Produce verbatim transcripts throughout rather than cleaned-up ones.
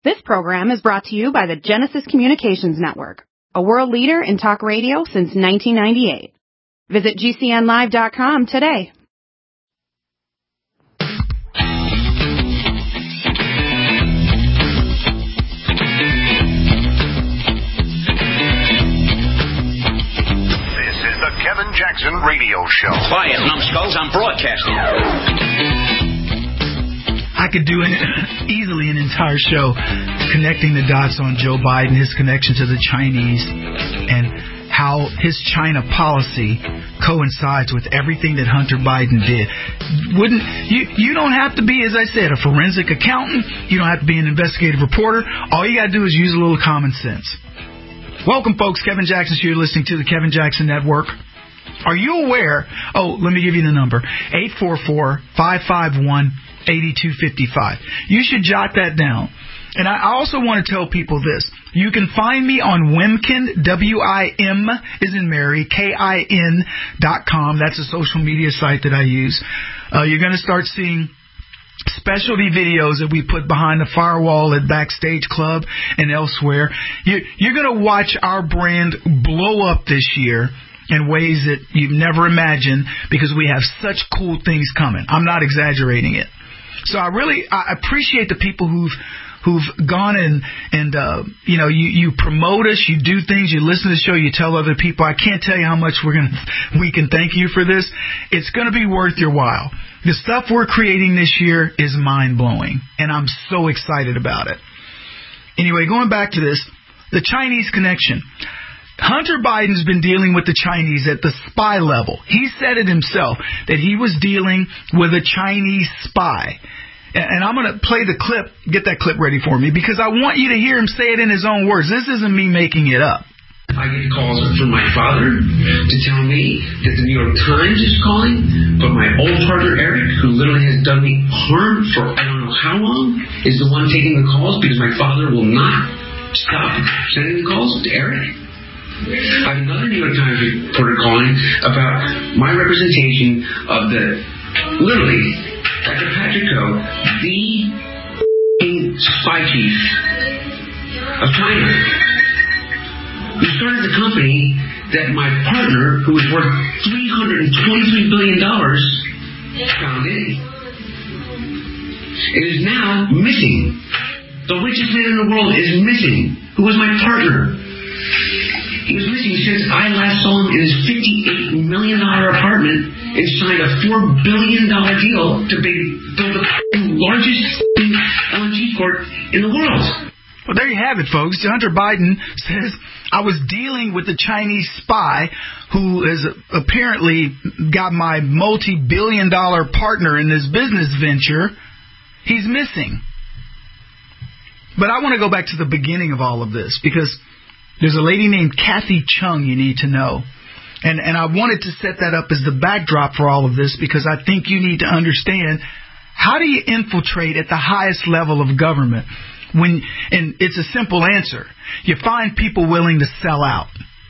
This program is brought to you by the Genesis Communications Network, a world leader in talk radio since nineteen ninety-eight. Visit G C N live dot com today. This is the Kevin Jackson Radio Show. Quiet, numbskulls, I'm broadcasting. I could do an, easily an entire show connecting the dots on Joe Biden, his connection to the Chinese, and how his China policy coincides with everything that Hunter Biden did. Wouldn't you? You don't have to be, as I said, a forensic accountant. You don't have to be an investigative reporter. All you got to do is use a little common sense. Welcome, folks. Kevin Jackson's here, listening to the Kevin Jackson Network. Are you aware? Oh, let me give you the number: eight four four, five five one, eight two five five. You should jot that down. And I also want to tell people this. You can find me on Wimkin, W I M as in Mary, K I N dot com. That's a social media site that I use. Uh, you're going to start seeing specialty videos that we put behind the firewall at Backstage Club and elsewhere. You, you're going to watch our brand blow up this year in ways that you've never imagined, because we have such cool things coming. I'm not exaggerating it. So I really I appreciate the people who've who've gone and and uh, you know you, you promote us, you do things, you listen to the show, you tell other people. I can't tell you how much we're gonna we can thank you for this. It's gonna be worth your while. The stuff we're creating this year is mind blowing, and I'm so excited about it. Anyway, going back to this, the Chinese connection. Hunter Biden's been dealing with the Chinese at the spy level. He said it himself, that he was dealing with a Chinese spy. And I'm going to play the clip, get that clip ready for me, because I want you to hear him say it in his own words. This isn't me making it up. I get calls from my father to tell me that the New York Times is calling, but my old partner Eric, who literally has done me harm for I don't know how long, is the one taking the calls, because my father will not stop sending the calls to Eric. I have another New York Times reporter calling about my representation of the, literally, Doctor Patrick Ho, the spy chief of China, who started the company that my partner, who was worth three hundred twenty-three billion dollars, founded. It is now missing. The richest man in the world is missing, who was my partner. He was missing since I last saw him in his fifty-eight million dollars apartment and signed a four billion dollars deal to build the largest L N G port in the world. Well, there you have it, folks. Hunter Biden says, I was dealing with a Chinese spy who has apparently got my multi-billion dollar partner in this business venture. He's missing. But I want to go back to the beginning of all of this, because there's a lady named Kathy Chung you need to know. And and I wanted to set that up as the backdrop for all of this, because I think you need to understand, how do you infiltrate at the highest level of government? When and it's a simple answer. You find people willing to sell out.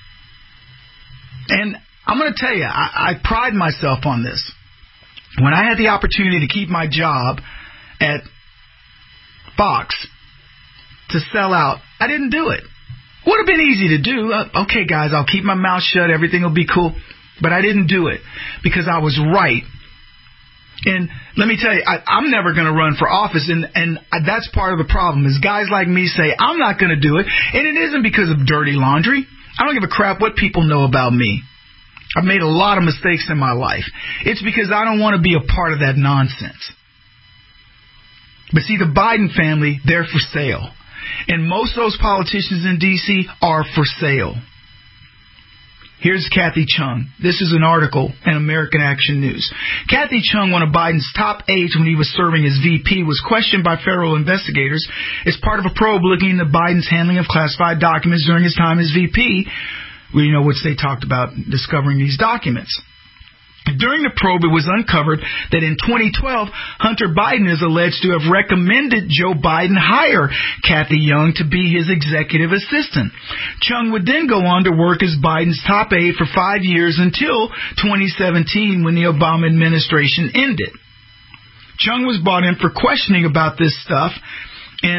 And I'm going to tell you, I, I pride myself on this. When I had the opportunity to keep my job at Fox to sell out, I didn't do it. Would have been easy to do. Uh, okay, guys, I'll keep my mouth shut. Everything will be cool. But I didn't do it because I was right. And let me tell you, I, I'm never going to run for office. And, and that's part of the problem, is guys like me say, I'm not going to do it. And it isn't because of dirty laundry. I don't give a crap what people know about me. I've made a lot of mistakes in my life. It's because I don't want to be a part of that nonsense. But see, the Biden family, they're for sale. And most of those politicians in D C are for sale. Here's Kathy Chung. This is an article in American Action News. Kathy Chung, one of Biden's top aides when he was serving as V P, was questioned by federal investigators as part of a probe looking into Biden's handling of classified documents during his time as V P, well, you know, which they talked about discovering these documents. During the probe, it was uncovered that in twenty twelve, Hunter Biden is alleged to have recommended Joe Biden hire Kathy Young to be his executive assistant. Chung would then go on to work as Biden's top aide for five years until twenty seventeen, when the Obama administration ended. Chung was brought in for questioning about this stuff, and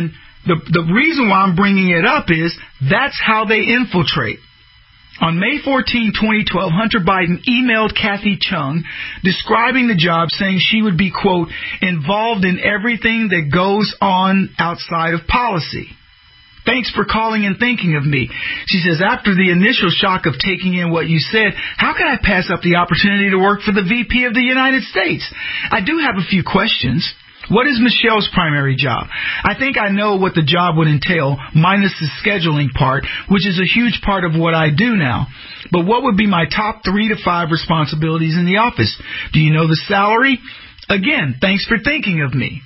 the, the reason why I'm bringing it up is that's how they infiltrate. On May fourteenth, twenty twelve, Hunter Biden emailed Kathy Chung describing the job, saying she would be, quote, involved in everything that goes on outside of policy. Thanks for calling and thinking of me. She says, after the initial shock of taking in what you said, how can I pass up the opportunity to work for the V P of the United States? I do have a few questions. What is Michelle's primary job? I think I know what the job would entail, minus the scheduling part, which is a huge part of what I do now. But what would be my top three to five responsibilities in the office? Do you know the salary? Again, thanks for thinking of me.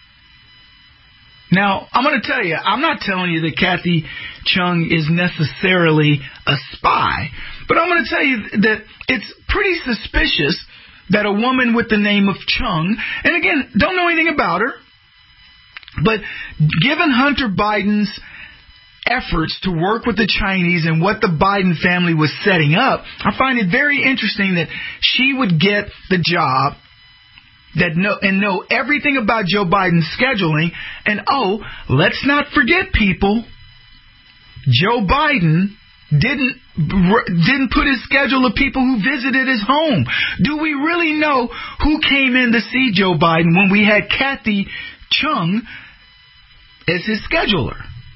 Now, I'm going to tell you, I'm not telling you that Kathy Chung is necessarily a spy, but I'm going to tell you that it's pretty suspicious that a woman with the name of Chung, and again, don't know anything about her, but given Hunter Biden's efforts to work with the Chinese and what the Biden family was setting up, I find it very interesting that she would get the job that know and know everything about Joe Biden's scheduling. And oh, let's not forget, people, Joe Biden didn't didn't put his schedule of people who visited his home. Do we really know who came in to see Joe Biden when we had Kathy Chung as his scheduler?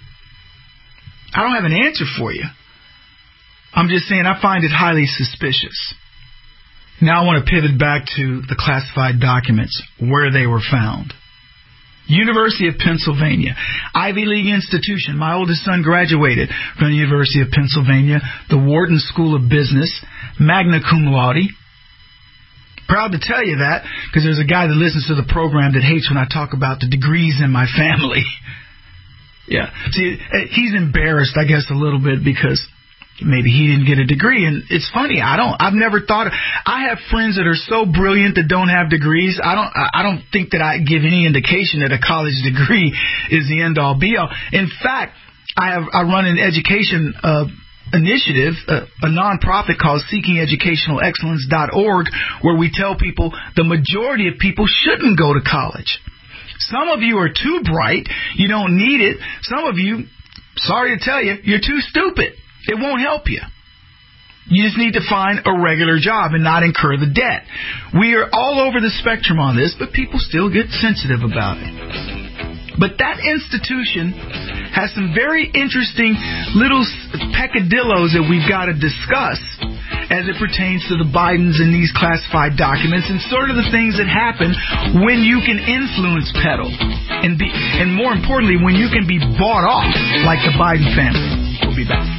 I don't have an answer for you. I'm just saying I find it highly suspicious. Now I want to pivot back to the classified documents, where they were found. University of Pennsylvania, Ivy League institution. My oldest son graduated from the University of Pennsylvania, the Wharton School of Business, magna cum laude. Proud to tell you that, because there's a guy that listens to the program that hates when I talk about the degrees in my family. Yeah. See, he's embarrassed, I guess, a little bit because maybe he didn't get a degree. And it's funny, I don't, I've never thought of, I have friends that are so brilliant that don't have degrees. I don't, I don't think that I give any indication that a college degree is the end all be all. In fact, I have, I run an education, uh, initiative, uh, a nonprofit called seeking educational excellence dot org, where we tell people the majority of people shouldn't go to college. Some of you are too bright. You don't need it. Some of you, sorry to tell you, you're too stupid. It won't help you. You just need to find a regular job and not incur the debt. We are all over the spectrum on this, but people still get sensitive about it. But that institution has some very interesting little peccadillos that we've got to discuss as it pertains to the Bidens and these classified documents and sort of the things that happen when you can influence peddle and be, and more importantly, when you can be bought off like the Biden family. We'll be back.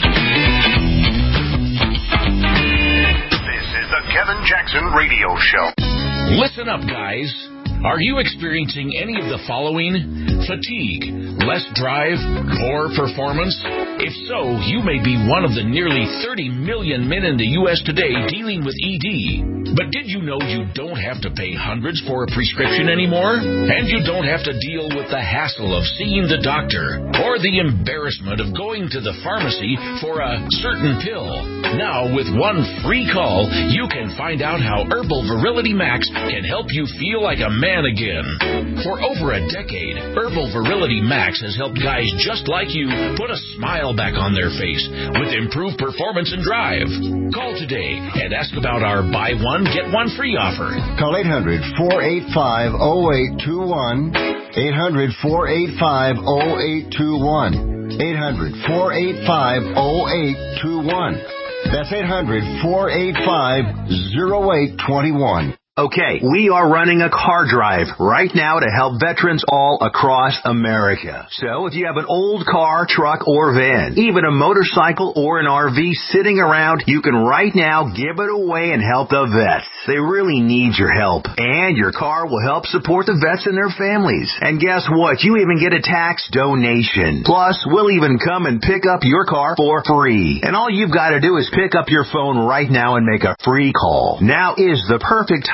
This is the Kevin Jackson Radio Show. Listen up, guys. Are you experiencing any of the following? Fatigue, less drive, poor performance? If so, you may be one of the nearly thirty million men in the U S today dealing with E D. But did you know you don't have to pay hundreds for a prescription anymore? And you don't have to deal with the hassle of seeing the doctor or the embarrassment of going to the pharmacy for a certain pill. Now, with one free call, you can find out how Herbal Virility Max can help you feel like a man again. For over a decade, Herbal Virility Max has helped guys just like you put a smile back on their face with improved performance and drive. Call today and ask about our buy one, get one free offer. Call eight hundred, four eight five, oh eight two one. eight hundred, four eight five, oh eight two one. eight hundred, four eight five, oh eight two one. That's eight hundred, four eight five, oh eight two one. Okay, we are running a car drive right now to help veterans all across America. So if you have an old car, truck, or van, even a motorcycle or an R V sitting around, you can right now give it away and help the vets. They really need your help. And your car will help support the vets and their families. And guess what? You even get a tax donation. Plus, we'll even come and pick up your car for free. And all you've got to do is pick up your phone right now and make a free call. Now is the perfect time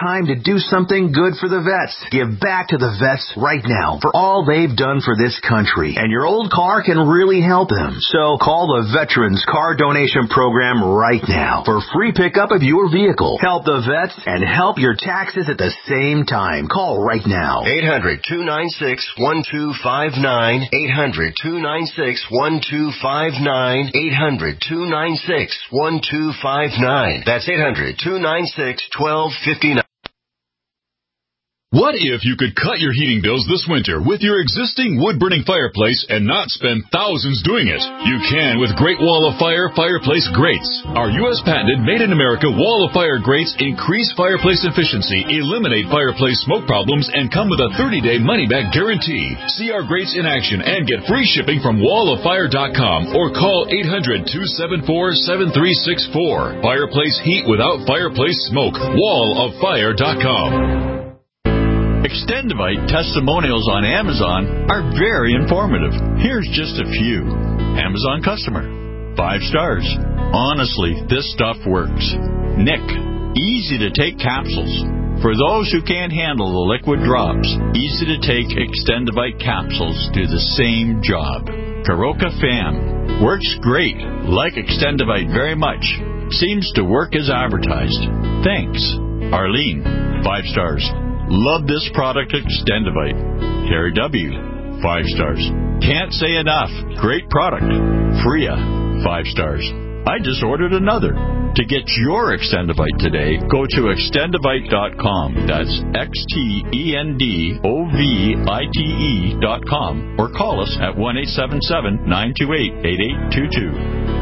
time to do something good for the vets. Give back to the vets right now for all they've done for this country. And your old car can really help them. So call the Veterans Car Donation Program right now for free pickup of your vehicle. Help the vets and help your taxes at the same time. Call right now. eight hundred, two nine six, one two five nine. eight hundred, two nine six, one two five nine. eight hundred, two nine six, one two five nine. That's eight hundred, two nine six, one two five nine. What if you could cut your heating bills this winter with your existing wood-burning fireplace and not spend thousands doing it? You can with Great Wall of Fire Fireplace Grates. Our U S patented made-in-America Wall of Fire grates increase fireplace efficiency, eliminate fireplace smoke problems, and come with a thirty-day money-back guarantee. See our grates in action and get free shipping from wall of fire dot com or call eight hundred, two seven four, seven three six four. Fireplace heat without fireplace smoke. wall of fire dot com. Extendivite testimonials on Amazon are very informative. Here's just a few. Amazon customer. Five stars. Honestly, this stuff works. Nick. Easy to take capsules. For those who can't handle the liquid drops, easy to take Extendivite capsules do the same job. Karoka Fam. Works great. Like Extendivite very much. Seems to work as advertised. Thanks. Arlene. Five stars. Love this product, Extendivite. Terry W. Five stars. Can't say enough. Great product. Freya. Five stars. I just ordered another. To get your Extendivite today, go to extendivite dot com. That's X T E N D O V I T E dot com. Or call us at one eight seven seven, nine two eight, eight eight two two.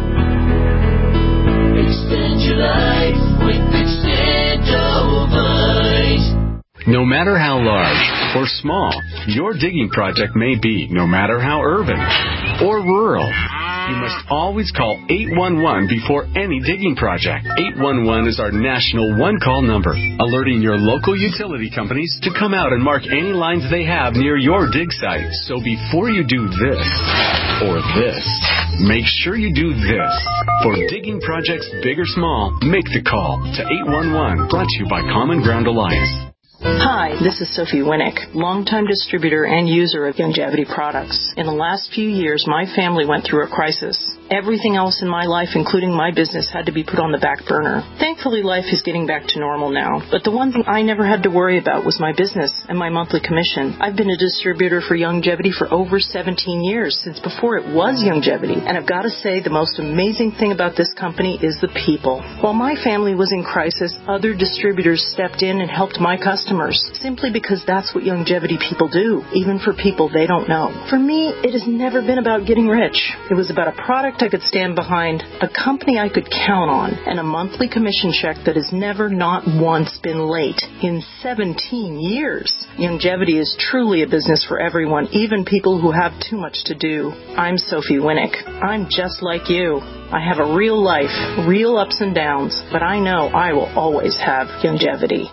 Extend your life with Extendivite. No matter how large or small your digging project may be, no matter how urban or rural, you must always call eight one one before any digging project. eight one one is our national one-call number, alerting your local utility companies to come out and mark any lines they have near your dig site. So before you do this or this, make sure you do this. For digging projects big or small, make the call to eight one one, brought to you by Common Ground Alliance. Hi, this is Sophie Winnick, longtime distributor and user of Youngevity products. In the last few years, my family went through a crisis. Everything else in my life, including my business, had to be put on the back burner. Thankfully, life is getting back to normal now. But the one thing I never had to worry about was my business and my monthly commission. I've been a distributor for Youngevity for over seventeen years, since before it was Youngevity. And I've got to say, the most amazing thing about this company is the people. While my family was in crisis, other distributors stepped in and helped my customers, simply because that's what Youngevity people do, even for people they don't know. For me, it has never been about getting rich. It was about a product I could stand behind, a company I could count on, and a monthly commission check that has never, not once, been late in seventeen years. Youngevity is truly a business for everyone, even people who have too much to do. I'm Sophie Winnick. I'm just like you. I have a real life, real ups and downs, but I know I will always have Youngevity.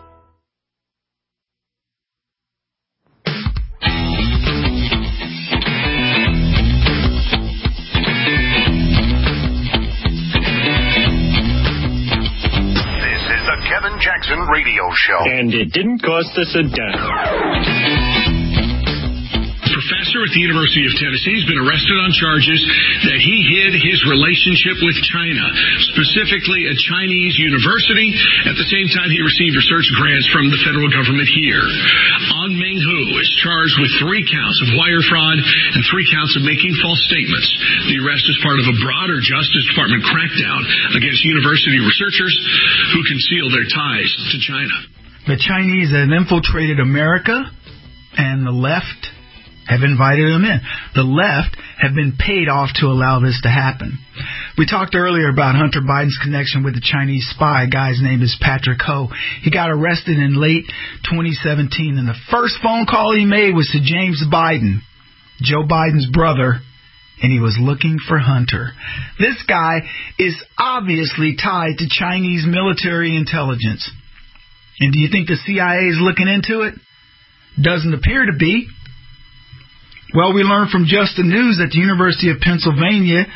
Kevin Jackson Radio Show. And it didn't cost us a dime. Professor at the University of Tennessee has been arrested on charges that he hid his relationship with China, specifically a Chinese university. At the same time, he received research grants from the federal government here. An Menghu is charged with three counts of wire fraud and three counts of making false statements. The arrest is part of a broader Justice Department crackdown against university researchers who conceal their ties to China. The Chinese have infiltrated America, and the left have invited them in. The left have been paid off to allow this to happen. We talked earlier about Hunter Biden's connection with the Chinese spy. A guy's name is Patrick Ho. He got arrested in late twenty seventeen, and the first phone call he made was to James Biden, Joe Biden's brother, and he was looking for Hunter. This guy is obviously tied to Chinese military intelligence. And do you think the C I A is looking into it? Doesn't appear to be. Well, we learned from Just the News that the University of Pennsylvania,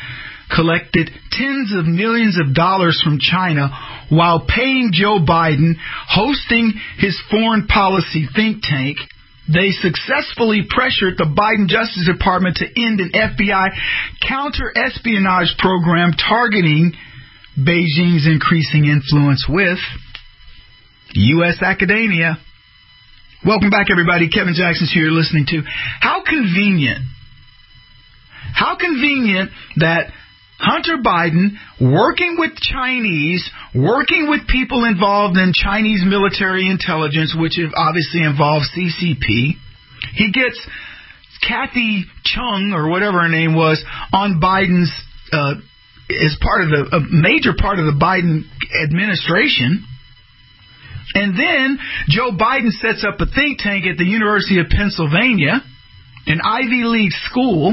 collected tens of millions of dollars from China while paying Joe Biden, hosting his foreign policy think tank. They successfully pressured the Biden Justice Department to end an F B I counter-espionage program targeting Beijing's increasing influence with U S academia. Welcome back, everybody. Kevin Jackson's here, listening to How Convenient. How convenient that Hunter Biden, working with Chinese, working with people involved in Chinese military intelligence, which obviously involves C C P, he gets Kathy Chung, or whatever her name was, on Biden's, uh, as part of the, a major part of the Biden administration. And then Joe Biden sets up a think tank at the University of Pennsylvania, an Ivy League school,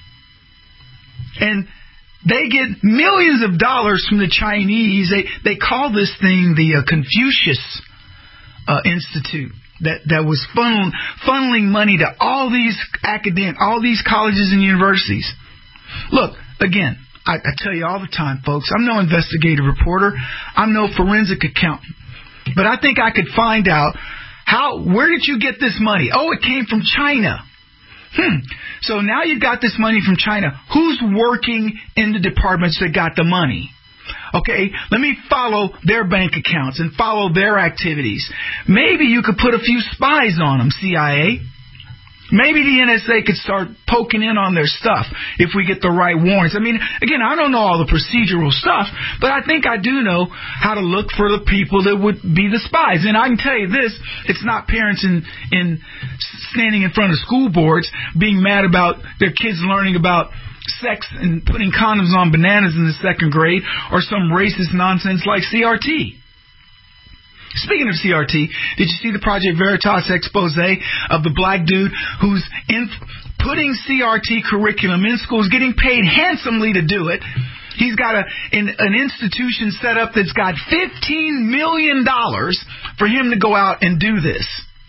and they get millions of dollars from the Chinese. They they call this thing the uh, Confucius uh, Institute that that was funnel, funneling money to all these academic, all these colleges and universities. Look, again, I, I tell you all the time, folks, I'm no investigative reporter. I'm no forensic accountant. But I think I could find out how. Where did you get this money? Oh, it came from China. Hmm. So now you've got this money from China. Who's working in the departments that got the money? Okay, let me follow their bank accounts and follow their activities. Maybe you could put a few spies on them, C I A. Maybe the N S A could start poking in on their stuff if we get the right warrants. I mean, again, I don't know all the procedural stuff, but I think I do know how to look for the people that would be the spies. And I can tell you this, it's not parents in, in standing in front of school boards being mad about their kids learning about sex and putting condoms on bananas in the second grade or some racist nonsense like C R T. Speaking of C R T, did you see the Project Veritas expose of the black dude who's in putting C R T curriculum in schools, getting paid handsomely to do it? He's got a an, an institution set up that's got fifteen million dollars for him to go out and do this.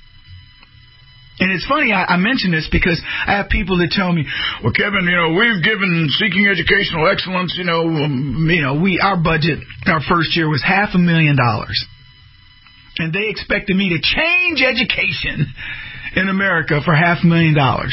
And it's funny, I, I mention this because I have people that tell me, well, Kevin, you know, we've given Seeking Educational Excellence, you know, um, you know, we our budget, our first year was half a million dollars. And they expected me to change education in America for half a million dollars.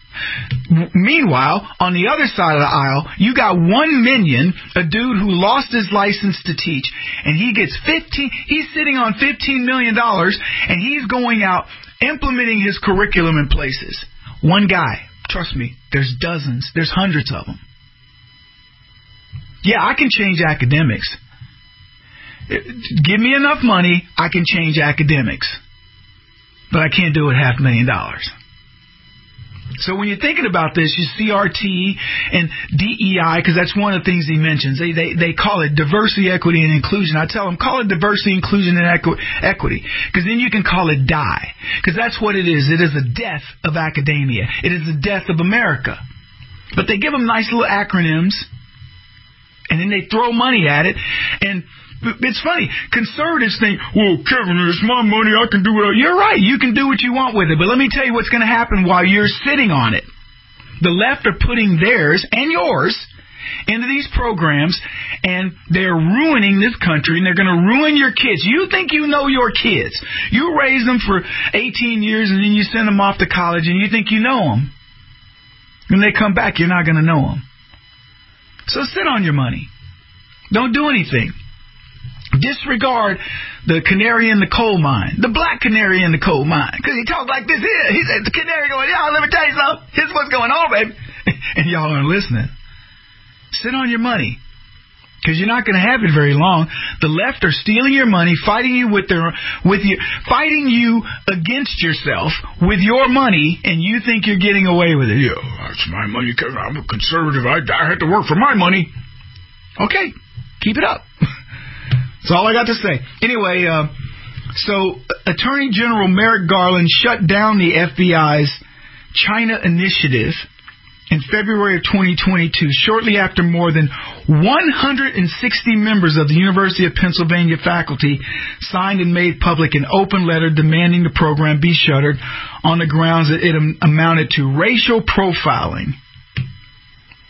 Meanwhile, on the other side of the aisle, you got one minion, a dude who lost his license to teach, and he gets fifteen. He's sitting on fifteen million dollars, and he's going out implementing his curriculum in places. One guy, trust me, there's dozens, there's hundreds of them. Yeah, I can change academics. Give me enough money, I can change academics. But I can't do it half a million dollars. So when you're thinking about this, you C R T and D E I, because that's one of the things he mentions. They, they they call it diversity, equity, and inclusion. I tell them, call it diversity, inclusion, and equi- equity, because then you can call it D I E, because that's what it is. It is the death of academia. It is the death of America. But they give them nice little acronyms, and then they throw money at it, and it's funny. Conservatives think, well, Kevin, it's my money. I can do it. You're right. You can do what you want with it. But let me tell you what's going to happen while you're sitting on it. The left are putting theirs and yours into these programs, and they're ruining this country, and they're going to ruin your kids. You think you know your kids. You raise them for eighteen years, and then you send them off to college, and you think you know them. When they come back, you're not going to know them. So sit on your money. Don't do anything. Disregard the canary in the coal mine, the black canary in the coal mine, because he talks like this here. He said, the canary going, y'all, let me tell you something. Here's what's going on, baby. And y'all aren't listening. Sit on your money, because you're not going to have it very long. The left are stealing your money, fighting you with their, with you, fighting you against yourself with your money, and you think you're getting away with it. Yeah, that's my money, because I'm a conservative. I, I had to work for my money. Okay, keep it up. That's all I got to say. Anyway, uh, so Attorney General Merrick Garland shut down the F B I's China initiative in February of twenty twenty-two, shortly after more than one hundred sixty members of the University of Pennsylvania faculty signed and made public an open letter demanding the program be shuttered on the grounds that it amounted to racial profiling.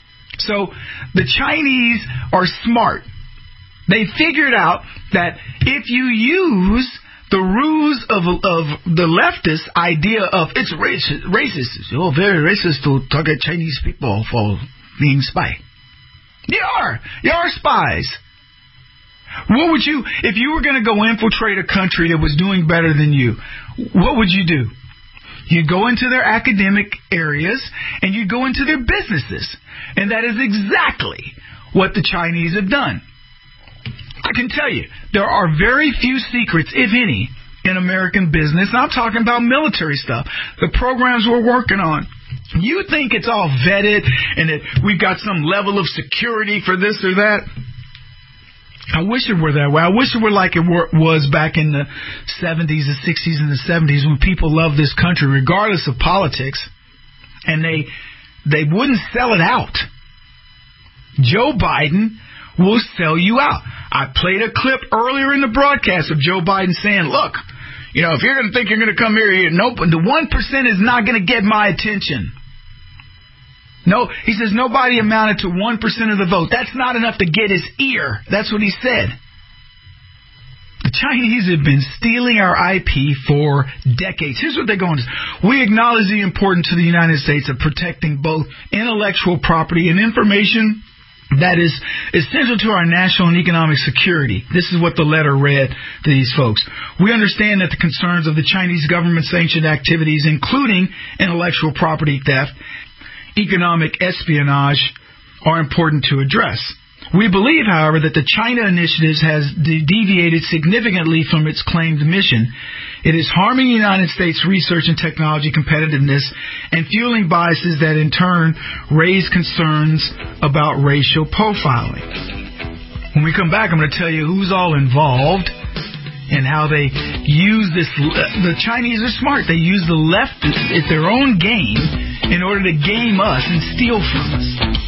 So the Chinese are smart. They figured out that if you use the ruse of of the leftist idea of it's racist, racist, you're very racist to target Chinese people for being spy. You are. You are spies. What would you, if you were going to go infiltrate a country that was doing better than you, what would you do? You'd go into their academic areas and you'd go into their businesses. And that is exactly what the Chinese have done. I can tell you, there are very few secrets, if any, in American business. And I'm talking about military stuff, the programs we're working on. You think it's all vetted and that we've got some level of security for this or that. I wish it were that way. I wish it were like it were, was back in the seventies, the sixties, and the seventies when people loved this country regardless of politics, and they they wouldn't sell it out. Joe Biden will sell you out. I played a clip earlier in the broadcast of Joe Biden saying, look, you know, if you're going to think you're going to come here, nope, the one percent is not going to get my attention. No, he says nobody amounted to one percent of the vote. That's not enough to get his ear. That's what he said. The Chinese have been stealing our I P for decades. Here's what they're going to do. We acknowledge the importance to the United States of protecting both intellectual property and information that is essential to our national and economic security. This is what the letter read to these folks. We understand that the concerns of the Chinese government-sanctioned activities, including intellectual property theft, economic espionage, are important to address. We believe, however, that the China Initiative has de- deviated significantly from its claimed mission. It is harming the United States research and technology competitiveness and fueling biases that in turn raise concerns about racial profiling. When we come back, I'm going to tell you who's all involved and how they use this. The Chinese are smart. They use the left at their own game in order to game us and steal from us.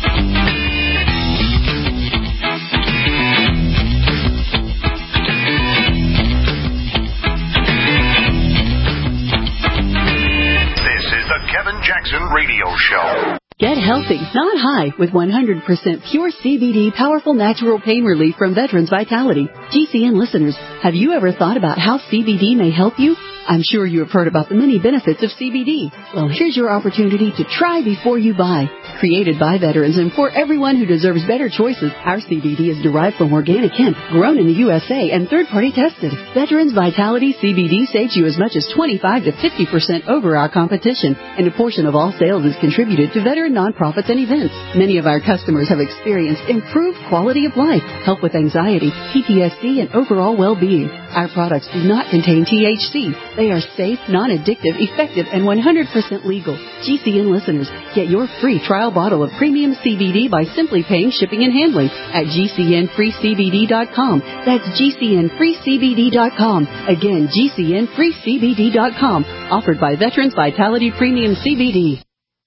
This is the Kevin Jackson Radio Show. Get healthy, not high, with one hundred percent pure C B D powerful natural pain relief from Veterans Vitality. G C N listeners, have you ever thought about how C B D may help you? I'm sure you have heard about the many benefits of C B D. Well, here's your opportunity to try before you buy. Created by veterans and for everyone who deserves better choices, our C B D is derived from organic hemp, grown in the U S A, and third-party tested. Veterans Vitality C B D saves you as much as twenty-five to fifty percent over our competition, and a portion of all sales is contributed to veteran nonprofits and events. Many of our customers have experienced improved quality of life, help with anxiety, P T S D, and overall well-being. Our products do not contain T H C. They are safe, non-addictive, effective, and one hundred percent legal. G C N listeners, get your free trial bottle of premium C B D by simply paying shipping and handling at G C N free C B D dot com. That's G C N free C B D dot com. Again, G C N free C B D dot com. Offered by Veterans Vitality Premium C B D.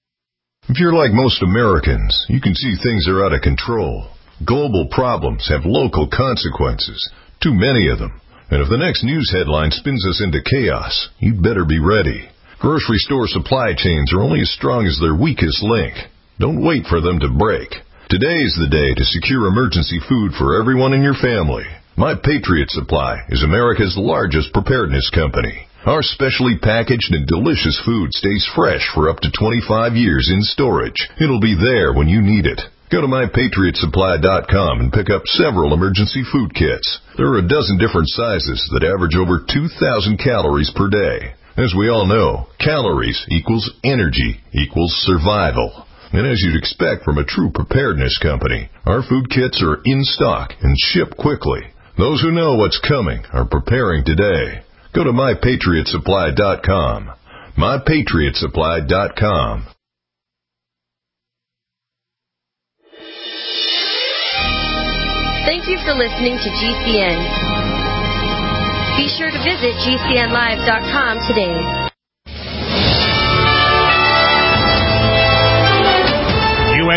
If you're like most Americans, you can see things are out of control. Global problems have local consequences, too many of them. And if the next news headline spins us into chaos, you'd better be ready. Grocery store supply chains are only as strong as their weakest link. Don't wait for them to break. Today is the day to secure emergency food for everyone in your family. My Patriot Supply is America's largest preparedness company. Our specially packaged and delicious food stays fresh for up to twenty-five years in storage. It'll be there when you need it. Go to my patriot supply dot com and pick up several emergency food kits. There are a dozen different sizes that average over two thousand calories per day. As we all know, calories equals energy equals survival. And as you'd expect from a true preparedness company, our food kits are in stock and ship quickly. Those who know what's coming are preparing today. Go to my patriot supply dot com. my patriot supply dot com. Thank you for listening to G C N. Be sure to visit G C N live dot com today. U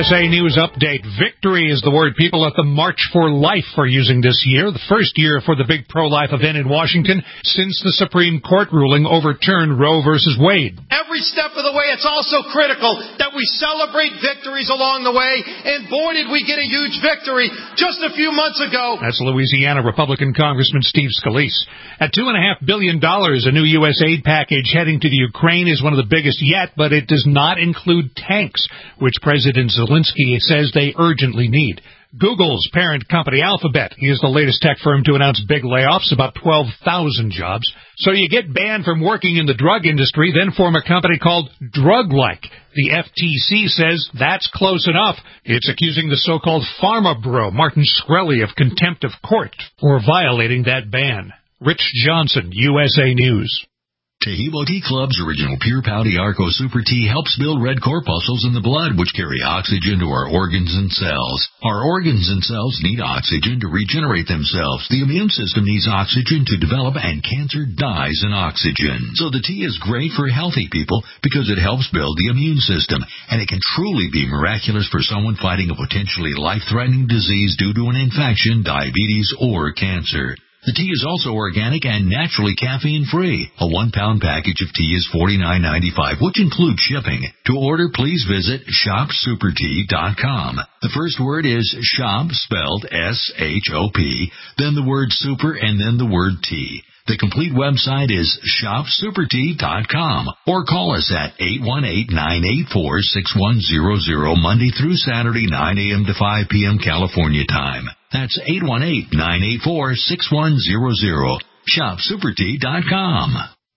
S A News Update. Victory is the word people at the March for Life are using this year, the first year for the big pro-life event in Washington since the Supreme Court ruling overturned Roe versus Wade. Every step of the way, it's also critical that we celebrate victories along the way, and boy, did we get a huge victory just a few months ago. That's Louisiana Republican Congressman Steve Scalise. At two point five billion dollars, a new U S aid package heading to the Ukraine is one of the biggest yet, but it does not include tanks, which President Zelensky says they urgently need. Google's parent company Alphabet is the latest tech firm to announce big layoffs, about twelve thousand jobs. So you get banned from working in the drug industry, then form a company called Drug-like. The F T C says that's close enough. It's accusing the so-called pharma bro, Martin Shkreli, of contempt of court for violating that ban. Rich Johnson, U S A News. Tahibo Tea Club's original Pure Pouty Arco Super Tea helps build red corpuscles in the blood, which carry oxygen to our organs and cells. Our organs and cells need oxygen to regenerate themselves. The immune system needs oxygen to develop, and cancer dies in oxygen. So the tea is great for healthy people because it helps build the immune system, and it can truly be miraculous for someone fighting a potentially life-threatening disease due to an infection, diabetes, or cancer. The tea is also organic and naturally caffeine-free. A one-pound package of tea is forty-nine ninety-five, which includes shipping. To order, please visit shop super tea dot com. The first word is shop, spelled S H O P, then the word super, and then the word tea. The complete website is shop super tea dot com, or call us at eight one eight, nine eight four, six one zero zero Monday through Saturday, nine a.m. to five p.m. California time. That's eight one eight, nine eight four, six one zero zero. shop super tea dot com.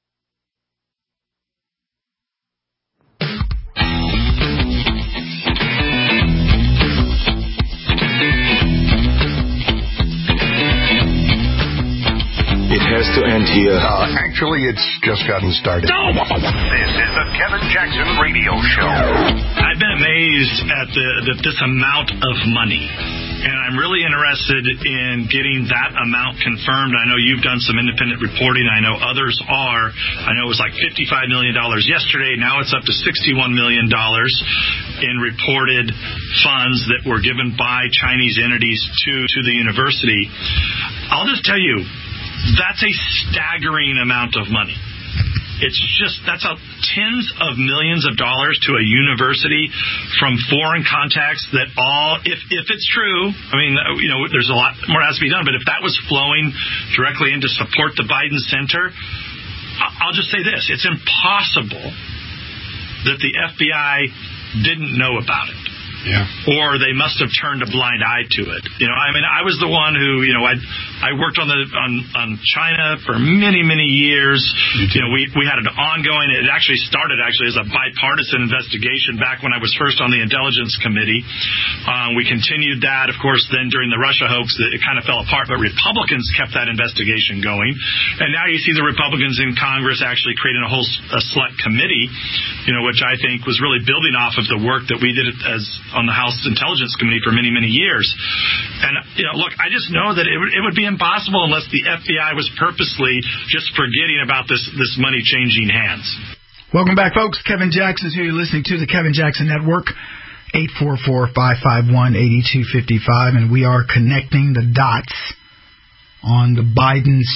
It has to end here. Uh, actually, it's just gotten started. No! This is the Kevin Jackson Radio Show. I've been amazed at the, the this amount of money, and I'm really interested in getting that amount confirmed. I know you've done some independent reporting. I know others are. I know it was like fifty-five million dollars yesterday. Now it's up to sixty-one million dollars in reported funds that were given by Chinese entities to, to the university. I'll just tell you, that's a staggering amount of money. It's just, that's a tens of millions of dollars to a university from foreign contacts that all, if if it's true, I mean, you know, there's a lot more has to be done, but if that was flowing directly in to support the Biden Center, I'll just say this, it's impossible that the F B I didn't know about it. Yeah. Or they must have turned a blind eye to it. You know, I mean, I was the one who, you know, I I worked on the on, on China for many, many years. You know, we, we had an ongoing, it actually started actually as a bipartisan investigation back when I was first on the Intelligence Committee. Uh, we continued that, of course, then during the Russia hoax, it kind of fell apart, but Republicans kept that investigation going. And now you see the Republicans in Congress actually creating a whole a select committee, you know, which I think was really building off of the work that we did as on the House Intelligence Committee for many, many years. And, you know, look, I just know that it would, it would be impossible unless the F B I was purposely just forgetting about this, this money changing hands. Welcome back, folks. Kevin Jackson's here. You're listening to the Kevin Jackson Network, eight four four, five five one, eight two five five, and we are connecting the dots on the Biden's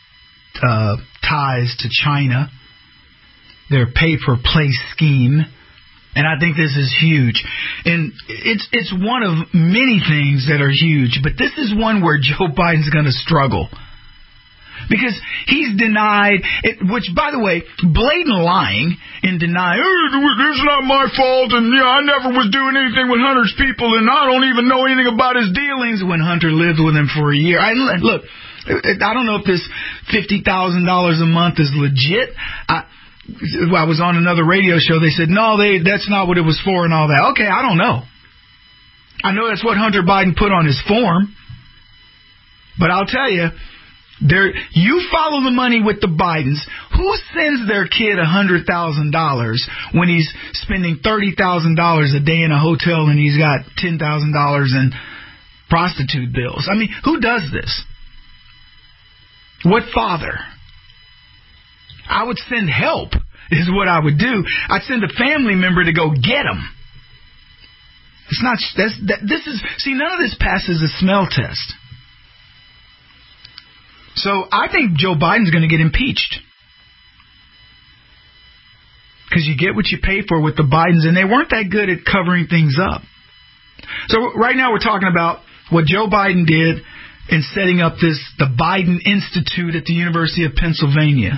uh, ties to China, their pay-for-play scheme. And I think this is huge. And it's it's one of many things that are huge, but this is one where Joe Biden's going to struggle. Because he's denied, it, which, by the way, blatant lying and denying, oh, it's not my fault, and yeah, I never was doing anything with Hunter's people, and I don't even know anything about his dealings, when Hunter lived with him for a year. I, look, I don't know if this fifty thousand dollars a month is legit. I I was on another radio show. They said, no, they that's not what it was for and all that. Okay, I don't know. I know that's what Hunter Biden put on his form. But I'll tell you, there you follow the money with the Bidens. Who sends their kid one hundred thousand dollars when he's spending thirty thousand dollars a day in a hotel and he's got ten thousand dollars in prostitute bills? I mean, who does this? What father? I would send help, is what I would do. I'd send a family member to go get him. It's not. That's, that, this is. See, none of this passes a smell test. So I think Joe Biden's going to get impeached. Because you get what you pay for with the Bidens, and they weren't that good at covering things up. So right now we're talking about what Joe Biden did in setting up this the Biden Institute at the University of Pennsylvania.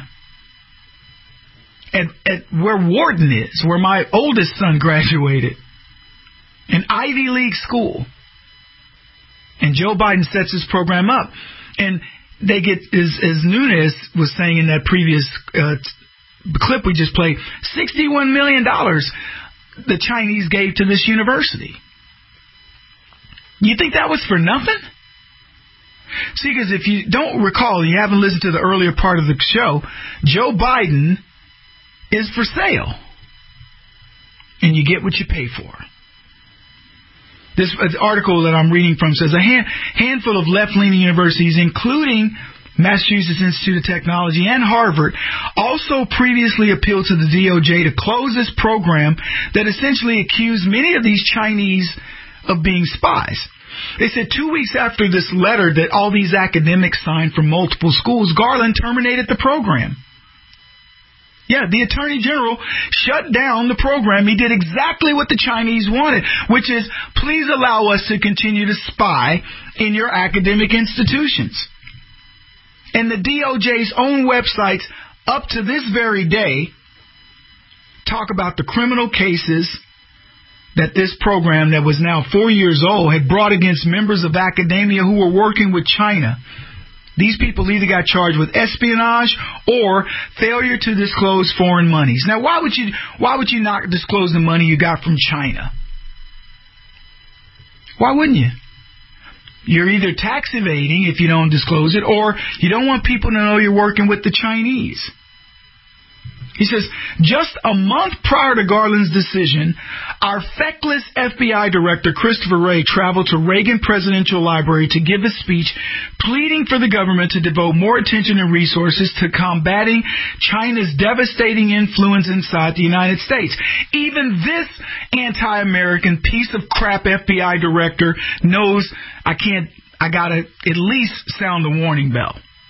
At, at where Wharton is, where my oldest son graduated. An Ivy League school. And Joe Biden sets this program up. And they get, as, as Nunes was saying in that previous uh, clip we just played, sixty-one million dollars the Chinese gave to this university. You think that was for nothing? See, because if you don't recall, you haven't listened to the earlier part of the show, Joe Biden is for sale. And you get what you pay for. This article that I'm reading from says a hand, handful of left-leaning universities, including Massachusetts Institute of Technology and Harvard, also previously appealed to the D O J to close this program that essentially accused many of these Chinese of being spies. They said two weeks after this letter that all these academics signed from multiple schools, Garland terminated the program. Yeah, the Attorney General shut down the program. He did exactly what the Chinese wanted, which is, please allow us to continue to spy in your academic institutions. And the D O J's own websites, up to this very day, talk about the criminal cases that this program, that was now four years old, had brought against members of academia who were working with China. These people either got charged with espionage or failure to disclose foreign monies. Now, why would you why would you not disclose the money you got from China? Why wouldn't you? You're either tax evading if you don't disclose it, or you don't want people to know you're working with the Chinese. He says, just a month prior to Garland's decision, our feckless F B I director, Christopher Wray, traveled to Reagan Presidential Library to give a speech pleading for the government to devote more attention and resources to combating China's devastating influence inside the United States. Even this anti-American piece of crap F B I director knows I can't, I gotta at least sound the warning bell.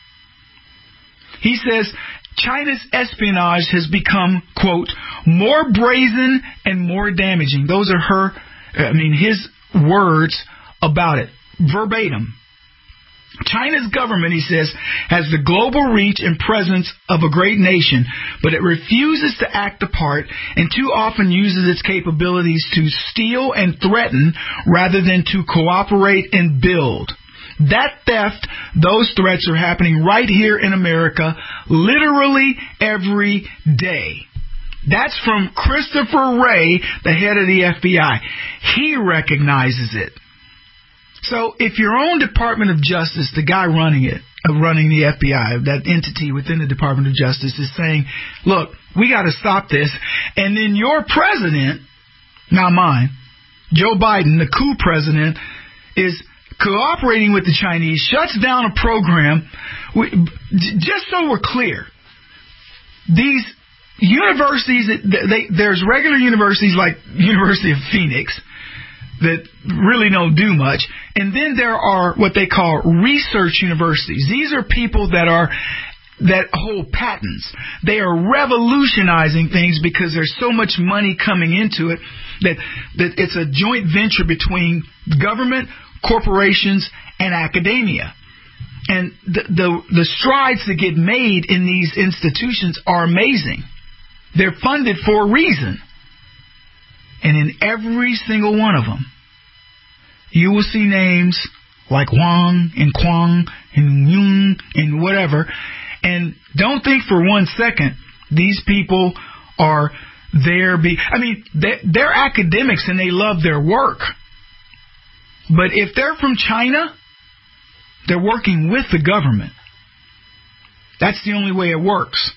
He says, China's espionage has become, quote, more brazen and more damaging. Those are her, I mean, his words about it, verbatim. China's government, he says, has the global reach and presence of a great nation, but it refuses to act the part and too often uses its capabilities to steal and threaten rather than to cooperate and build. That theft, those threats are happening right here in America, literally every day. That's from Christopher Wray, the head of the F B I. He recognizes it. So if your own Department of Justice, the guy running it, uh, running the F B I, that entity within the Department of Justice, is saying, look, we got to stop this, and then your president, not mine, Joe Biden, the coup president, is cooperating with the Chinese, shuts down a program. We, just so we're clear, these universities, they, there's regular universities like University of Phoenix that really don't do much, and then there are what they call research universities. These are people that are that hold patents. They are revolutionizing things because there's so much money coming into it that, that it's a joint venture between government, corporations, and academia. And the, the the strides that get made in these institutions are amazing. They're funded for a reason. And in every single one of them, you will see names like Wang and Kwang and Yung and whatever. And don't think for one second these people are there. Be I mean, they're, they're academics and they love their work. But if they're from China, they're working with the government. That's the only way it works.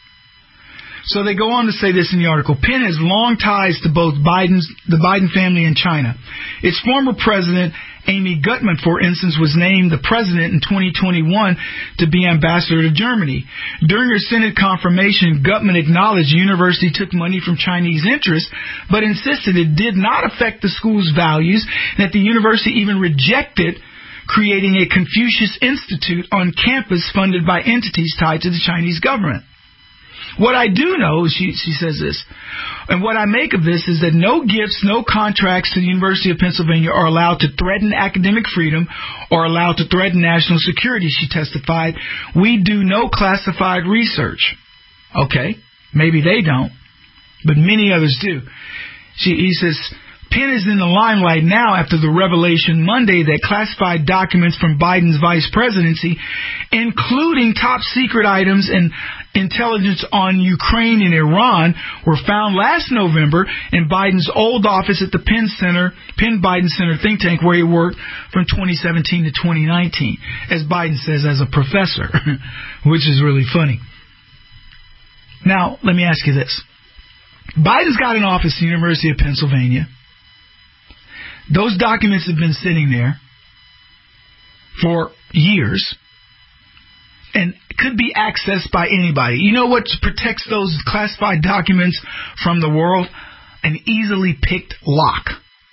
So they go on to say this in the article. Penn has long ties to both Biden's, the Biden family and China. Its former president Amy Gutmann, for instance, was named the president in twenty twenty-one to be ambassador to Germany. During her Senate confirmation, Gutmann acknowledged the university took money from Chinese interests, but insisted it did not affect the school's values, and that the university even rejected creating a Confucius Institute on campus funded by entities tied to the Chinese government. What I do know, she, she says this, and what I make of this is that no gifts, no contracts to the University of Pennsylvania are allowed to threaten academic freedom or allowed to threaten national security, she testified. We do no classified research. Okay, maybe they don't, but many others do. She, he says, Penn is in the limelight now after the revelation Monday that classified documents from Biden's vice presidency, including top secret items and intelligence on Ukraine and Iran, were found last November in Biden's old office at the Penn Center, Penn Biden Center think tank, where he worked from twenty seventeen to twenty nineteen, as Biden says, as a professor, which is really funny. Now, let me ask you this. Biden's got an office at the University of Pennsylvania. Those documents have been sitting there for years and could be accessed by anybody. You know what protects those classified documents from the world? An easily picked lock.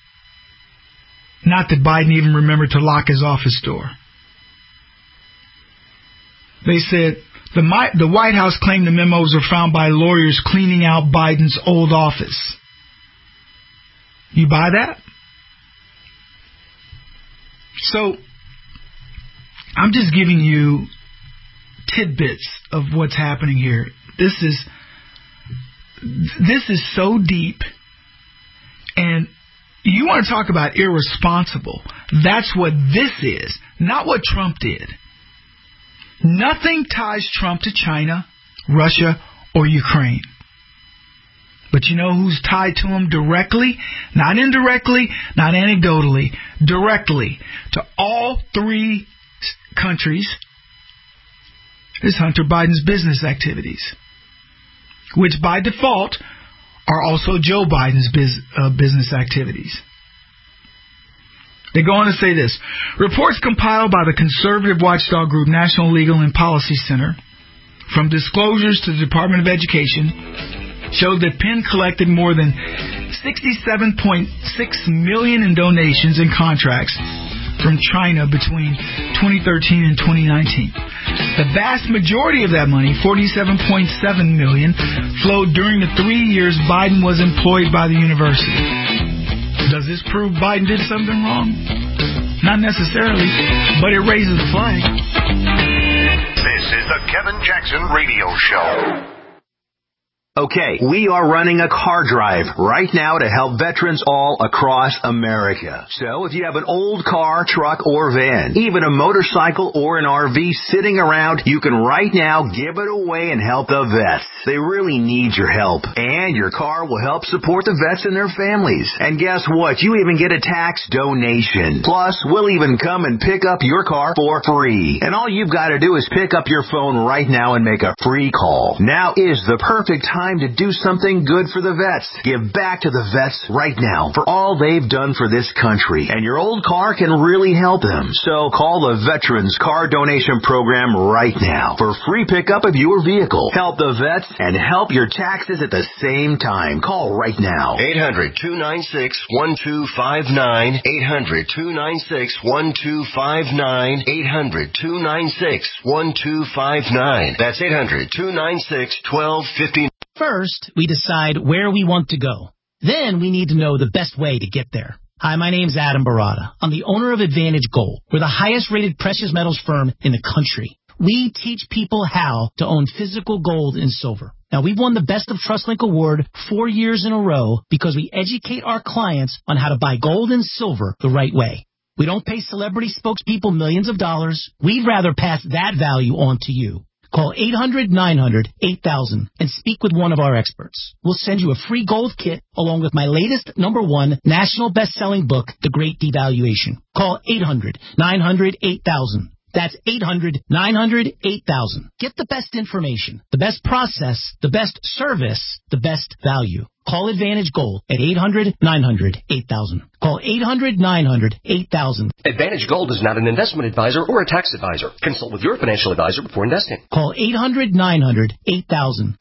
Not that Biden even remembered to lock his office door. They said the, the White House claimed the memos were found by lawyers cleaning out Biden's old office. You buy that? So, I'm just giving you tidbits of what's happening here. This is this is so deep, and you want to talk about irresponsible. That's what this is, not what Trump did. Nothing ties Trump to China, Russia, or Ukraine. But you know who's tied to him directly? Not indirectly, not anecdotally, directly to all three countries is Hunter Biden's business activities, which by default are also Joe Biden's biz, uh, business activities. They go on to say this. Reports compiled by the conservative watchdog group National Legal and Policy Center, from disclosures to the Department of Education, showed that Penn collected more than sixty-seven point six million dollars in donations and contracts from China between twenty thirteen and twenty nineteen. The vast majority of that money, forty-seven point seven million dollars, flowed during the three years Biden was employed by the university. Does this prove Biden did something wrong? Not necessarily, but it raises a flag. This is the Kevin Jackson Radio Show. Okay, we are running a car drive right now to help veterans all across America. So if you have an old car, truck, or van, even a motorcycle or an R V sitting around, you can right now give it away and help the vets. They really need your help. And your car will help support the vets and their families. And guess what? You even get a tax donation. Plus, we'll even come and pick up your car for free. And all you've got to do is pick up your phone right now and make a free call. Now is the perfect time to do something good for the vets. Give back to the vets right now for all they've done for this country. And your old car can really help them. So call the Veterans Car Donation Program right now for free pickup of your vehicle. Help the vets and help your taxes at the same time. Call right now. eight hundred, two nine six, one two five nine. eight hundred, two nine six, one two five nine. eight hundred, two nine six, one two five nine. That's eight hundred, two nine six, one two five nine. First, we decide where we want to go. Then we need to know the best way to get there. Hi, my name's Adam Barada. I'm the owner of Advantage Gold. We're the highest rated precious metals firm in the country. We teach people how to own physical gold and silver. Now, we've won the Best of TrustLink Award four years in a row because we educate our clients on how to buy gold and silver the right way. We don't pay celebrity spokespeople millions of dollars. We'd rather pass that value on to you. Call eight hundred, nine hundred, eight thousand and speak with one of our experts. We'll send you a free gold kit along with my latest number one national best-selling book, The Great Devaluation. Call eight hundred, nine hundred, eight thousand. That's eight hundred, nine hundred, eight thousand. Get the best information, the best process, the best service, the best value. Call Advantage Gold at eight hundred, nine hundred, eight thousand. Call eight hundred, nine hundred, eight thousand. Advantage Gold is not an investment advisor or a tax advisor. Consult with your financial advisor before investing. Call eight hundred, nine hundred, eight thousand.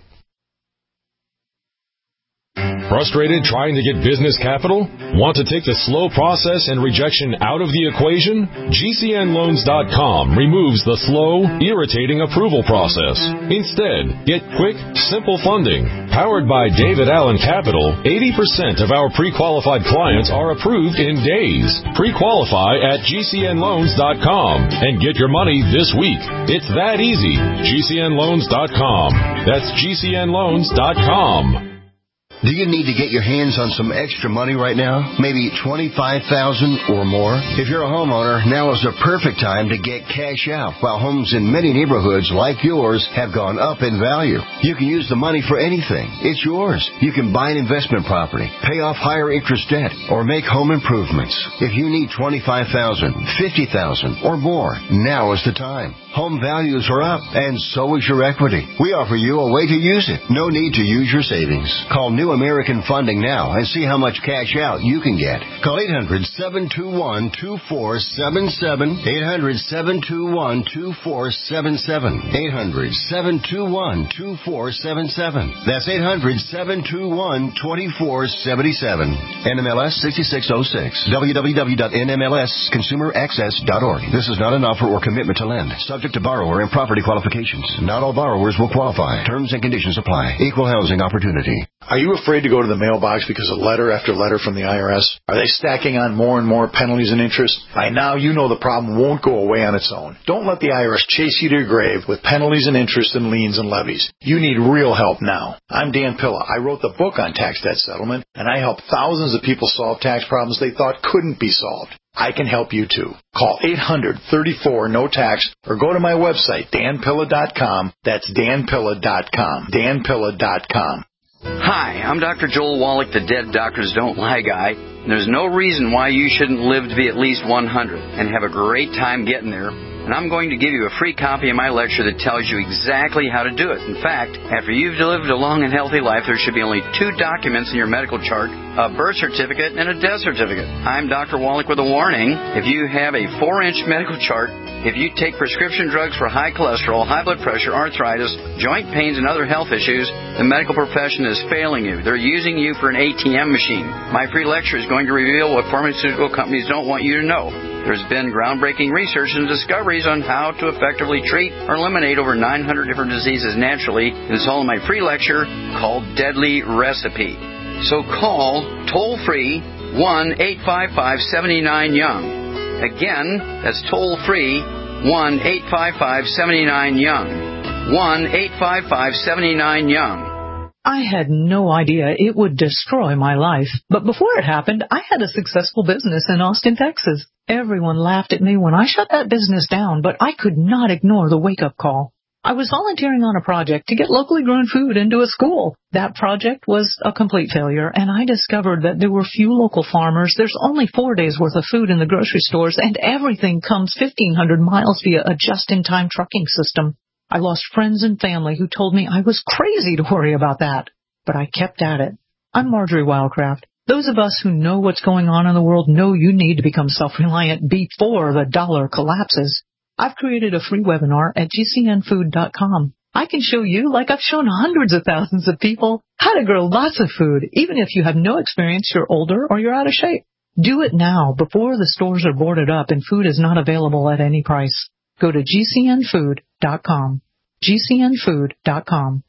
Frustrated trying to get business capital? Want to take the slow process and rejection out of the equation? G C N loans dot com removes the slow, irritating approval process. Instead, get quick, simple funding. Powered by David Allen Capital, eighty percent of our pre-qualified clients are approved in days. Pre-qualify at G C N loans dot com and get your money this week. It's that easy. G C N loans dot com. That's G C N loans dot com. Do you need to get your hands on some extra money right now? Maybe twenty-five thousand dollars or more? If you're a homeowner, now is the perfect time to get cash out. While homes in many neighborhoods like yours have gone up in value, you can use the money for anything. It's yours. You can buy an investment property, pay off higher interest debt, or make home improvements. If you need twenty-five thousand dollars, fifty thousand dollars, or more, now is the time. Home values are up, and so is your equity. We offer you a way to use it. No need to use your savings. Call New American Funding now and see how much cash out you can get. Call eight hundred, seven two one, two four seven seven, eight hundred, seven two one, two four seven seven, eight hundred, seven two one, two four seven seven. That's eight hundred, seven two one, two four seven seven. N M L S sixty-six oh six. w w w dot n m l s consumer access dot org. This is not an offer or commitment to lend. Subject to borrower and property qualifications. Not all borrowers will qualify. Terms and conditions apply. Equal housing opportunity. Are you afraid to go to the mailbox because of letter after letter from the I R S? Are they stacking on more and more penalties and interest? By now, you know the problem won't go away on its own. Don't let the I R S chase you to your grave with penalties and interest and liens and levies. You need real help now. I'm Dan Pilla. I wrote the book on tax debt settlement, and I help thousands of people solve tax problems they thought couldn't be solved. I can help you too. Call eight hundred, thirty-four, no tax or go to my website, dan pilla dot com. That's dan pilla dot com. dan pilla dot com. Hi, I'm Doctor Joel Wallach, the Dead Doctors Don't Lie guy. And there's no reason why you shouldn't live to be at least one hundred and have a great time getting there. And I'm going to give you a free copy of my lecture that tells you exactly how to do it. In fact, after you've lived a long and healthy life, there should be only two documents in your medical chart, a birth certificate and a death certificate. I'm Doctor Wallach with a warning. If you have a four-inch medical chart, if you take prescription drugs for high cholesterol, high blood pressure, arthritis, joint pains, and other health issues, the medical profession is failing you. They're using you for an A T M machine. My free lecture is going to reveal what pharmaceutical companies don't want you to know. There's been groundbreaking research and discoveries on how to effectively treat or eliminate over nine hundred different diseases naturally. It's all in my free lecture called Deadly Recipe. So call toll-free one eight five five, seven nine, young. Again, that's toll-free one eight five five, seven nine, young. one eight five five, seven nine, young. I had no idea it would destroy my life. But before it happened, I had a successful business in Austin, Texas. Everyone laughed at me when I shut that business down, but I could not ignore the wake-up call. I was volunteering on a project to get locally grown food into a school. That project was a complete failure, and I discovered that there were few local farmers. There's only four days' worth of food in the grocery stores, and everything comes fifteen hundred miles via a just-in-time trucking system. I lost friends and family who told me I was crazy to worry about that. But I kept at it. I'm Marjorie Wildcraft. Those of us who know what's going on in the world know you need to become self-reliant before the dollar collapses. I've created a free webinar at g c n food dot com. I can show you, like I've shown hundreds of thousands of people, how to grow lots of food, even if you have no experience, you're older, or you're out of shape. Do it now, before the stores are boarded up and food is not available at any price. Go to g c n food dot com. g c n food dot com.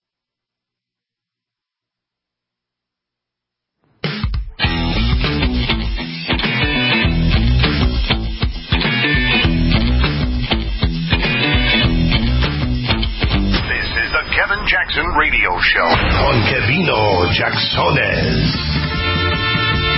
Kevin Jackson Radio Show. Con Kevino Jacksones.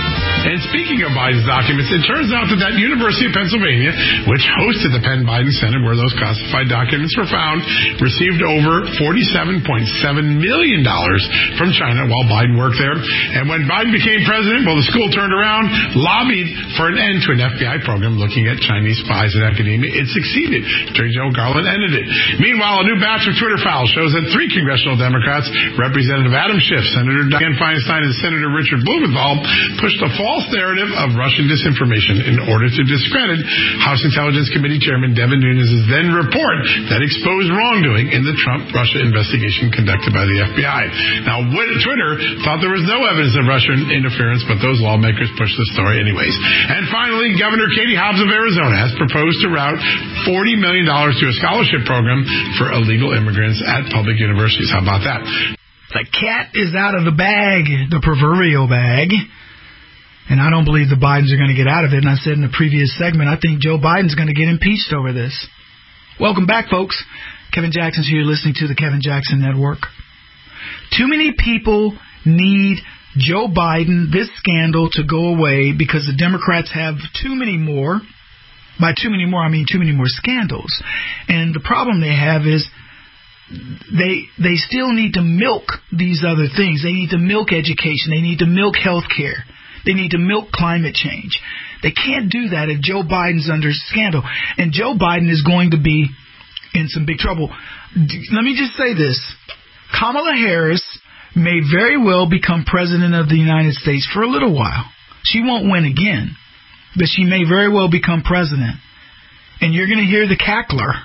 And speaking of Biden's documents, it turns out that that University of Pennsylvania, which hosted the Penn-Biden Center where those classified documents were found, received over forty-seven point seven million dollars from China while Biden worked there. And when Biden became president, well, the school turned around, lobbied for an end to an F B I program looking at Chinese spies in academia. It succeeded. Attorney General Garland ended it. Meanwhile, a new batch of Twitter files shows that three congressional Democrats, Representative Adam Schiff, Senator Dianne Feinstein, and Senator Richard Blumenthal, pushed a false narrative of Russian disinformation in order to discredit House Intelligence Committee Chairman Devin Nunes' then report that exposed wrongdoing in the Trump-Russia investigation conducted by the F B I. Now, Twitter thought there was no evidence of Russian interference, but those lawmakers pushed the story anyways. And finally, Governor Katie Hobbs of Arizona has proposed to route forty million dollars to a scholarship program for illegal immigrants at public universities. How about that? The cat is out of the bag, the proverbial bag. And I don't believe the Bidens are going to get out of it. And I said in the previous segment, I think Joe Biden's going to get impeached over this. Welcome back, folks. Kevin Jackson's here listening to the Kevin Jackson Network. Too many people need Joe Biden, this scandal, to go away because the Democrats have too many more. By too many more, I mean too many more scandals. And the problem they have is they they still need to milk these other things. They need to milk education. They need to milk health care. They need to milk climate change. They can't do that if Joe Biden's under scandal. And Joe Biden is going to be in some big trouble. Let me just say this. Kamala Harris may very well become president of the United States for a little while. She won't win again, but she may very well become president. And you're going to hear the cackler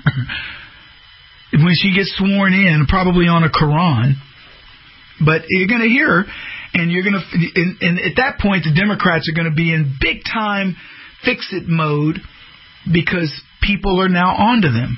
when she gets sworn in, probably on a Quran. But you're going to hear her, and you're going to, and, and at that point, the Democrats are going to be in big time fix-it mode because people are now onto them.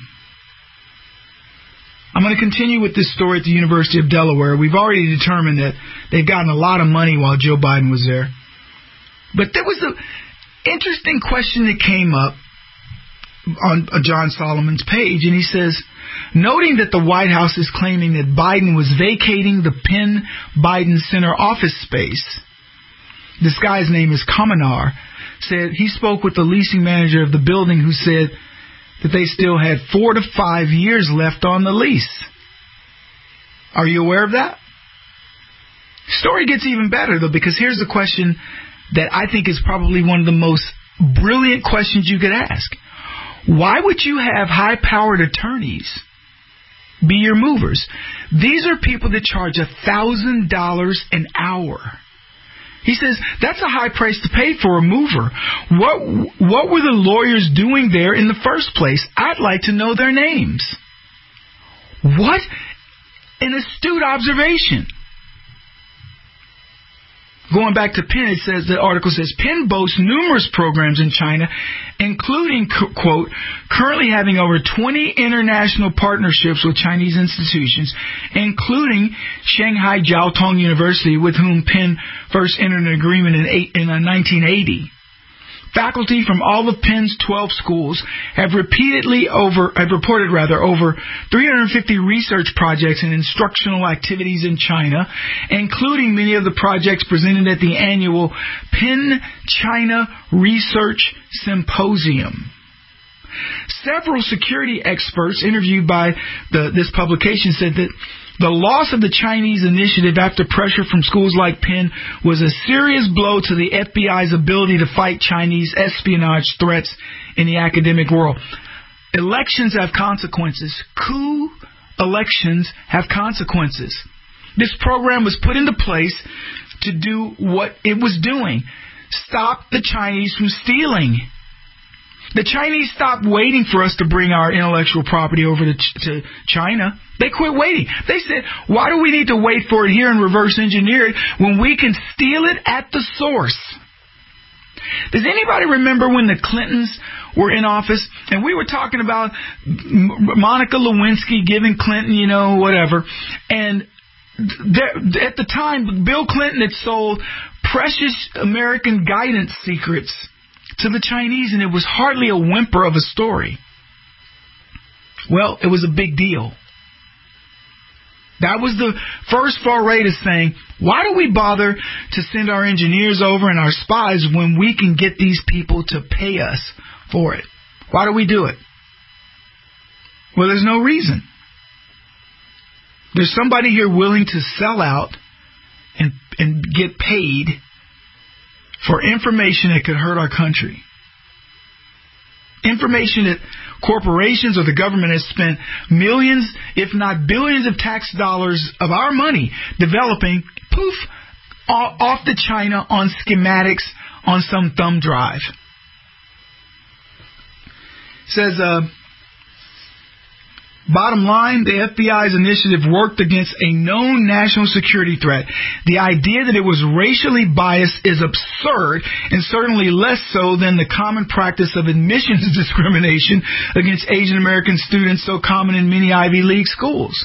I'm going to continue with this story at the University of Delaware. We've already determined that they've gotten a lot of money while Joe Biden was there. But there was an interesting question that came up on John Solomon's page, and he says, noting that the White House is claiming that Biden was vacating the Penn Biden Center office space, this guy's name is Kamenar, said he spoke with the leasing manager of the building who said that they still had four to five years left on the lease. Are you aware of that? Story gets even better, though, because here's the question that I think is probably one of the most brilliant questions you could ask. Why would you have high-powered attorneys be your movers? These are people that charge one thousand dollars an hour. He says, that's a high price to pay for a mover. What what were the lawyers doing there in the first place? I'd like to know their names. What an astute observation. Going back to Penn, it says, the article says, Penn boasts numerous programs in China, including, quote, currently having over twenty international partnerships with Chinese institutions, including Shanghai Jiao Tong University, with whom Penn first entered an agreement in, eight, in nineteen eighty. Faculty from all of Penn's twelve schools have repeatedly over, have reported rather over three hundred fifty research projects and instructional activities in China, including many of the projects presented at the annual Penn China Research Symposium. Several security experts interviewed by the, this publication said that the loss of the Chinese initiative after pressure from schools like Penn was a serious blow to the F B I's ability to fight Chinese espionage threats in the academic world. Elections have consequences. Coup elections have consequences. This program was put into place to do what it was doing. Stop the Chinese from stealing. The Chinese stopped waiting for us to bring our intellectual property over to, Ch- to China. They quit waiting. They said, why do we need to wait for it here and reverse engineer it when we can steal it at the source? Does anybody remember when the Clintons were in office and we were talking about Monica Lewinsky giving Clinton, you know, whatever, and there, at the time, Bill Clinton had sold precious American guidance secrets to the Chinese, and it was hardly a whimper of a story. Well, it was a big deal. That was the first foray to saying, why do we bother to send our engineers over and our spies when we can get these people to pay us for it? Why do we do it? Well, there's no reason. There's somebody here willing to sell out and, and get paid for information that could hurt our country. Information that corporations or the government has spent millions, if not billions of tax dollars of our money developing, poof, off to China on schematics on some thumb drive. It says, uh, bottom line, the F B I's initiative worked against a known national security threat. The idea that it was racially biased is absurd, and certainly less so than the common practice of admissions discrimination against Asian American students so common in many Ivy League schools.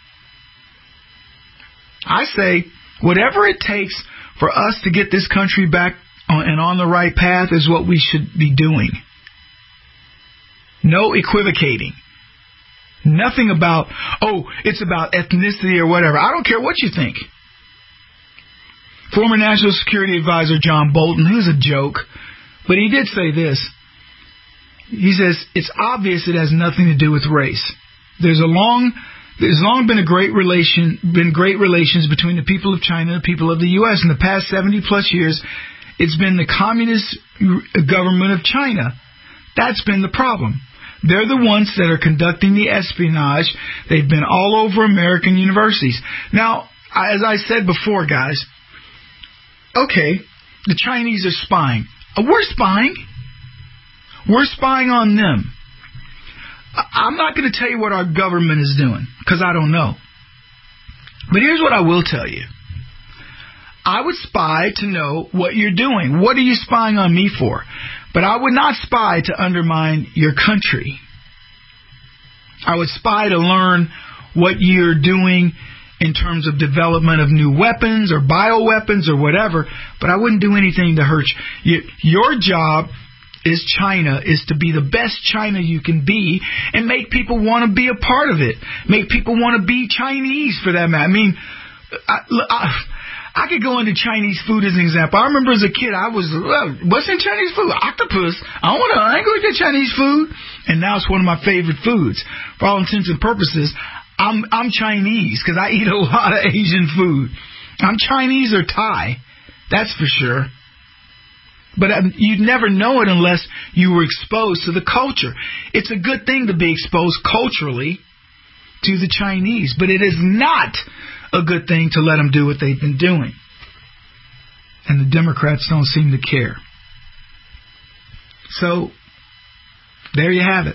I say, whatever it takes for us to get this country back on, and on the right path is what we should be doing. No equivocating. Nothing about, oh, it's about ethnicity or whatever. I don't care what you think. Former National Security Advisor John Bolton, who's a joke, but he did say this. He says, it's obvious it has nothing to do with race. There's a long, there's long been a great relation, been great relations between the people of China and the people of the U S In the past seventy plus years, it's been the communist government of China. That's been the problem. They're the ones that are conducting the espionage. They've been all over American universities. Now, as I said before, guys, okay, the Chinese are spying. We're spying. We're spying on them. I'm not going to tell you what our government is doing, because I don't know. But here's what I will tell you. I would spy to know what you're doing. What are you spying on me for? But I would not spy to undermine your country. I would spy to learn what you're doing in terms of development of new weapons or bioweapons or whatever, but I wouldn't do anything to hurt you. Your job is China, is to be the best China you can be and make people want to be a part of it. Make people want to be Chinese for that matter. I mean, I, I, I could go into Chinese food as an example. I remember as a kid, I was, well, what's in Chinese food? Octopus. I don't want to, I ain't going to get Chinese food. And now it's one of my favorite foods. For all intents and purposes, I'm, I'm Chinese because I eat a lot of Asian food. I'm Chinese or Thai. That's for sure. But um, you'd never know it unless you were exposed to the culture. It's a good thing to be exposed culturally to the Chinese, but it is not a good thing to let them do what they've been doing. And the Democrats don't seem to care. So, there you have it.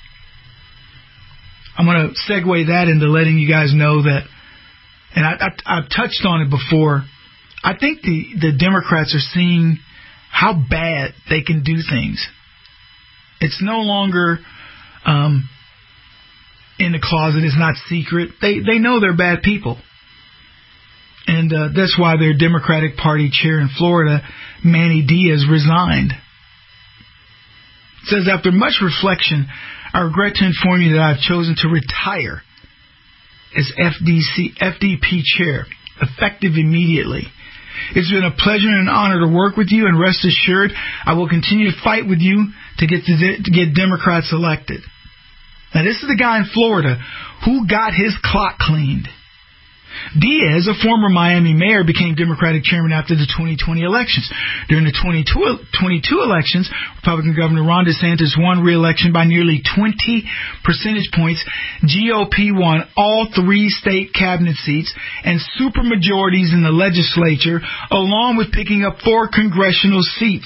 I'm going to segue that into letting you guys know that, and I, I, I've touched on it before, I think the, the Democrats are seeing how bad they can do things. It's no longer um, in the closet. It's not secret. They, they know they're bad people. And uh, that's why their Democratic Party chair in Florida, Manny Diaz, resigned. It says, after much reflection, I regret to inform you that I've chosen to retire as F D C, F D P chair, effective immediately. It's been a pleasure and an honor to work with you, and rest assured, I will continue to fight with you to get to, to get Democrats elected. Now, this is the guy in Florida who got his clock cleaned. Diaz, a former Miami mayor, became Democratic chairman after the twenty twenty elections. During the twenty twenty-two elections, Republican Governor Ron DeSantis won re-election by nearly twenty percentage points. G O P won all three state cabinet seats and supermajorities in the legislature, along with picking up four congressional seats.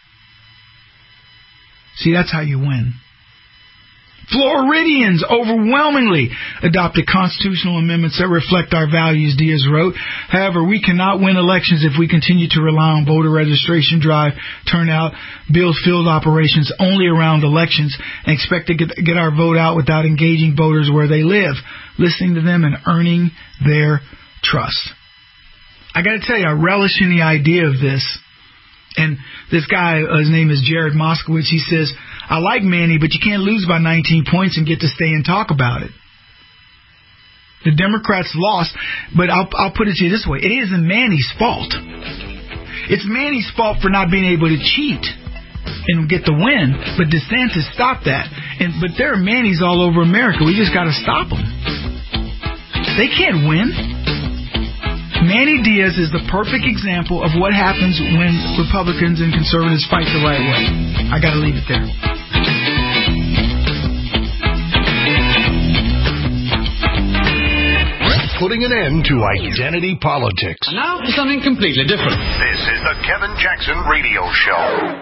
See, that's how you win. Floridians overwhelmingly adopted constitutional amendments that reflect our values, Diaz wrote. However, we cannot win elections if we continue to rely on voter registration drive, turnout, build field operations only around elections, and expect to get, get our vote out without engaging voters where they live, listening to them and earning their trust. I got to tell you, I relish in the idea of this. And this guy, uh, his name is Jared Moskowitz, he says, I like Manny, but you can't lose by nineteen points and get to stay and talk about it. The Democrats lost, but I'll, I'll put it to you this way. It isn't Manny's fault. It's Manny's fault for not being able to cheat and get the win, but DeSantis stopped that. And But there are Manny's all over America. We just got to stop them. They can't win. Manny Diaz is the perfect example of what happens when Republicans and conservatives fight the right way. I got to leave it there. Putting an end to identity politics. And now for something completely different. This is the Kevin Jackson Radio Show.